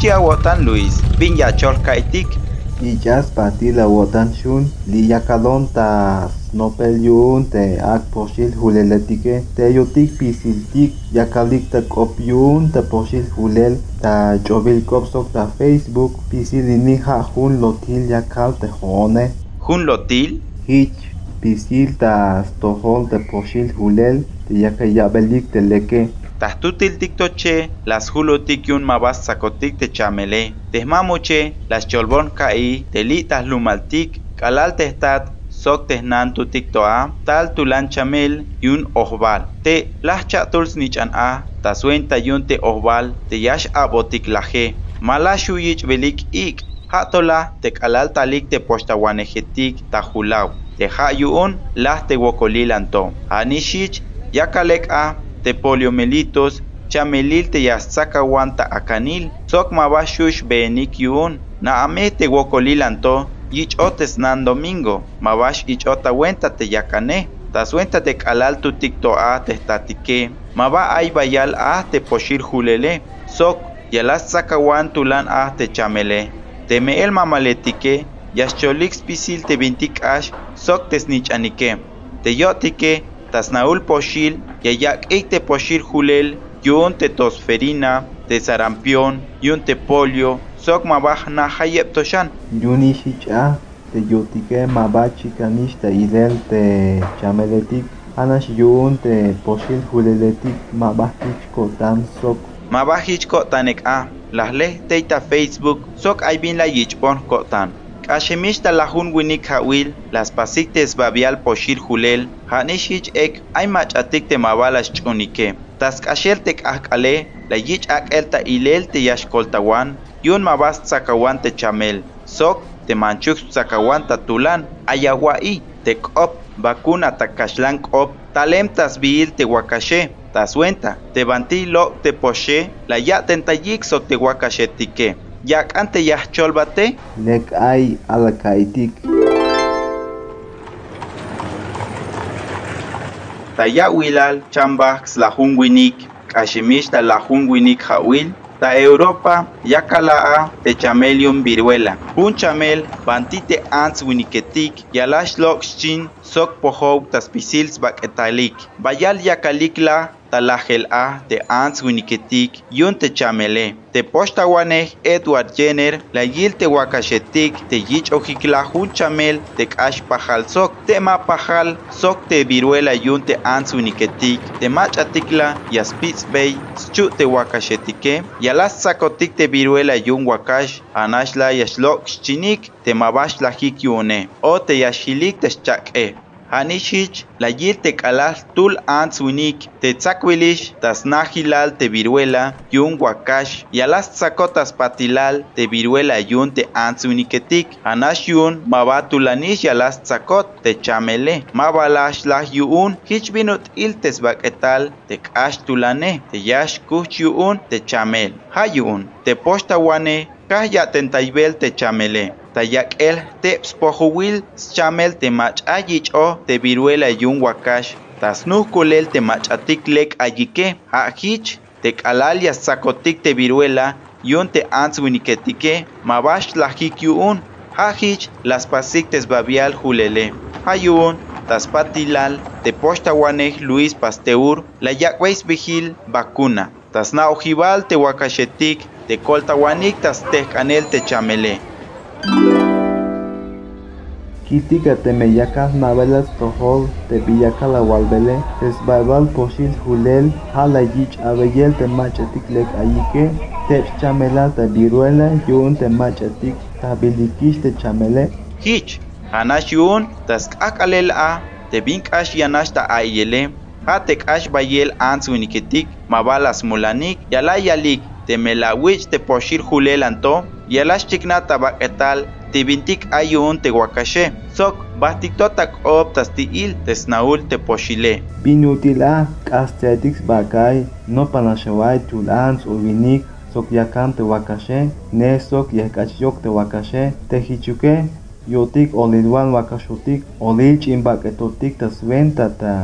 Chichia wotan Luis, Vinya Cholkaitik. Illas patila wotan shun, liyakalon tas nopel yun te ak poshil huleletike, te yotik pisiltik, yakalik te kopyun te poshil hulel, ta chobil kopsok ta Facebook, pisilini ha hun lotil yakal te hone. Hun lotil? Hich, pisil tas tohol te poshil hulel, te yakayabelik te leke. Tahtutil tiktoche, las hulotik yun mabas sakotik te chamele. Tehmamoche, las cholbon kai, telitas lumaltik, kalal testat, sok tehnantu tiktoa, tal tulan chamel, yun ohbal. Te las chatuls nichan a, tasuenta yun te ohbal, te yash abotik laje. Malashu yich belik ik, hatola te kalal talik te postawanejetik tahulaw. Te ha yun, las te wokolilanto. Anishich, yakalek a, te poliomelitos, chamelil te yastzakawanta akanil, sok mabashush beenik yun, na ame te wokolilanto, yichotes nan domingo, mabash ichota wenta te yakane, taswenta te kalal tu tikto a te statike, maba ay bayal a te poshir hulele, sok yalas tzakawan tulan a te chamele, te meel mamaletike, yascholik spisil te bintik ash, sok tesnichanike, te yotike, tasnaul poshil, yayak te poshil hulel, yun te tosferina, te sarampión, yun te polio, sok mabaj na hayep toshan. Yunishicha, te yotike mabachi kanish te ilel te chameletik, anash yun te poshil huleletik mabajich kotan sok. Mabajich kotanek a, las leh teita Facebook, sok ay bin la yichpon kotan. Ashemishta la hun winik hawil, las pasiktes babial poshir hulel, hanishich ek ay machatik te mabalas chunike. Tas kashel tek akale, la yich ak elta ilel te yashkoltawan, yun mabas tsakawan te chamel. Sok te manchuk tsakawan tatulan, ayawai, te kop, bakuna takashlan kop, talem tas biil te wakashe. Taswenta, te banti lo te poshe, la ya tentayik sok te wakashe tike. Yak ante yah cholbate? Lek ay alakaitik. Taya wilal chambax la hunwinik, kashimishta la hunwinik hawil, ta Europa yakalaa te chamelium viruela. Un chamel bantite ants winiketik, yalash lokchin sok pohow taspicils baketalik. Bayal yakalikla talahel a te ants winiketik, yun te chamele. Te poshtawaneh Edward Jenner, la yil te wakashetik, te yich ojikla hun chamel, te kash pajal sok, te ma pajal sok te viruela yun te ants winiketik, te machatikla yaspitz bay, schu te wakashetike, yalas sakotik te viruela yun wakash, anashla yashlok chinik, te mabash la hik yune, o te yashilik te shchak. Hanishich, la yil te kalal tul ants winik, te tzakwilish, tas nahilal te viruela, yun wakash, yalas tzakotas patilal, te viruela yun te ants winiketik, anash yun, mabatulanish yalas tzakot, te chamele, mabalash lah yun, hich binut il tes baketal, te kash tulane, te yash kuch yun, te chamel, ha yun, te poshtawane, kaya tentaibel te chamele. Tayak el te spohuwil chamel te mach ayich o te viruela yun wakash. Tas nukulel te mach atik lek ayike. Hich te kalal yasakotik te viruela yun te ants winiketike. Mabash la hik yun. Hich las pasiktes babial hulele. Hayun tas patilal te poshtawaneh Luis Pasteur la yakweis vigil vacuna. Tas na ojibal te wakashetik te koltawanik tas te kanel te chamele. Kitika te meyakas navelas tohol te piyaka la walbele, esbabal poshil hulel, hala yich abeyel te machatik lek ayike, te chamela te viruela, yun te machatik tabilikish te chamele. Hich, anash yun, tas akalel a, te binkash yanash ta ayele, ha te kash bayel ants winiketik, mabalas mulanik, yala yalik, te melawich te poshil hulel anto, yalash chikna tabaketal, te bintik ayun te wakashe, sok bastiktotak ob tas tiil te snaul te poshile. Binutila kastiatix bakay, no panashaway tulans uvinik, sok yakam te wakashe, ne sok yakachyok te wakashe, te hichuke, yotik olilwan wakashotik, olil chimbaketotik tas venta ta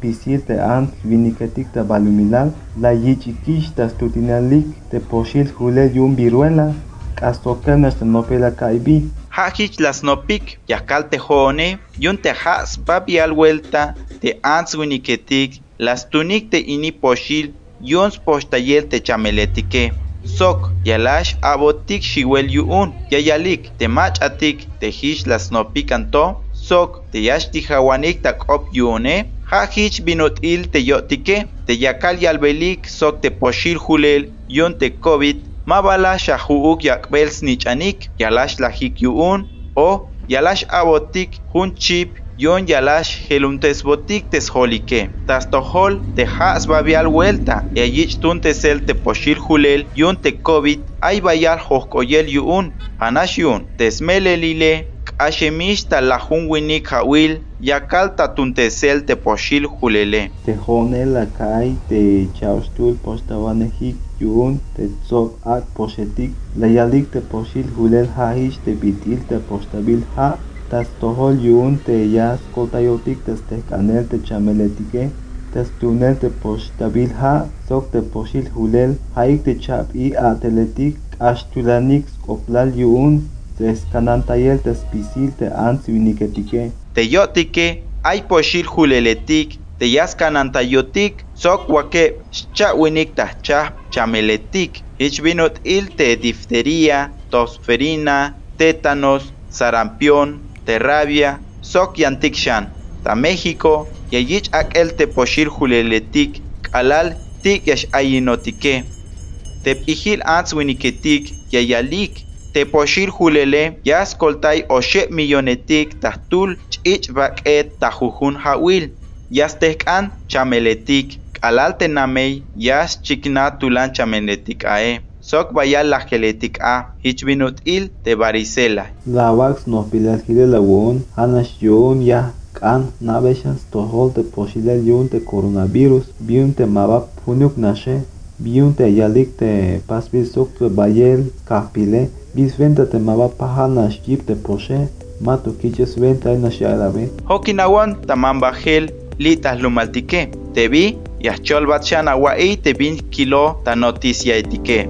pisil te ant viniketik te balumilal la yichikish tas tutinalik te poshil julel yun viruela kastokenas te nopela kaibi. Hajich las nopik yakal te jone yun te has babial vuelta te ants viniketik las tunik te ini poshil yons postayel te chameletike. Sok yalash abotik shiwel yuun yayalik te machatik te hish las nopik anto sok te yash tijawanik tak op yune hajich binotil te yotike te yakal yalbelik sok te poshil julel yon te covid mabala shahuuk yakbel snichanik yalash lahik yuun o yalash abotik hun chip yon yalash heluntes botik tes holike tas tohol te has babial vuelta e ayich tuntesel te poshil julel yon te covid ay bayal hokoyel yuun hanash yun tesmelelile ashemish ta lahun winik hawil yakal ta tuntesel te poshil julele te jone la kai te chaustul postawanehik yun te tzok ak poshetik la yalik te poshil julel hahish te bitil te postabil ha tas tohol yun te yas kotayotik tes te kanel te chameletike tes tunel te postabil ha sok te poshil julel haik te chap I ateletik ashtulanik oplal yun tes kanantayel tes pisil te ants viniketike te yotike ay poshil juleletik te yas kanantayotik sok wake chawinik tahchah chameletik ich binot il te difteria tosferina tétanos sarampión te rabia sok yantikshan ta México yayich akel te poshil juleletik alal tik yash ayinotike te pihil ants winiketik yayalik te poshil julele yas koltay oshe millonetik tahtul chich baket tahujun hawil yas tehkan chameletik alal te namey yas chikna tulan chameletik ae sok bayal la geletik a hich binut il te varicela la wax no pilal hile la won hanash yun ya kan nabeshas tohol te poshilel yun te coronavirus biun te mabap punuk nashe biun te yalik te pasbil sok te bayel kahpile bis venta te mabap pahanash jip te poshe mato kiches venta nash arabe hokinawan tamambajel litas lumaltike te vi yachol batchan awai te bin kilo ta noticia etike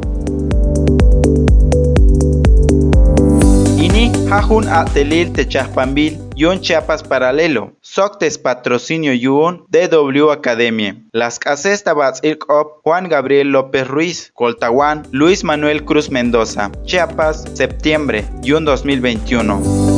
Hajun atelil te chahpambil yon Chiapas paralelo. Soctes patrocinio yun DW Academia. Las cases tabats ilkop Juan Gabriel López Ruiz. Coltawan Luis Manuel Cruz Mendoza. Chiapas, septiembre, yun 2021.